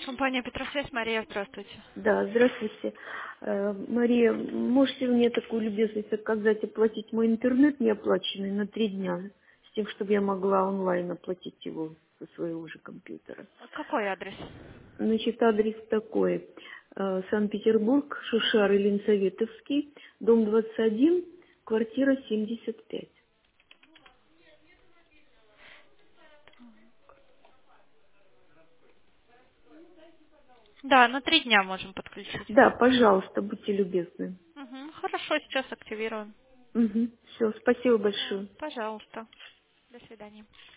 Компания Петросвязь, Мария, здравствуйте. Да, здравствуйте. Мария, можете мне такую любезность оказать, оплатить мой интернет неоплаченный на 3 дня, с тем, чтобы я могла онлайн оплатить его со своего же компьютера? Какой адрес? Значит, адрес такой. Санкт-Петербург, Шушар и Ленсоветовский, дом 21, квартира 75. Да, на 3 дня можем подключить. Да, пожалуйста, будьте любезны. Мгм, хорошо, сейчас активируем. Угу. Все, спасибо Всё, большое. пожалуйста. До свидания.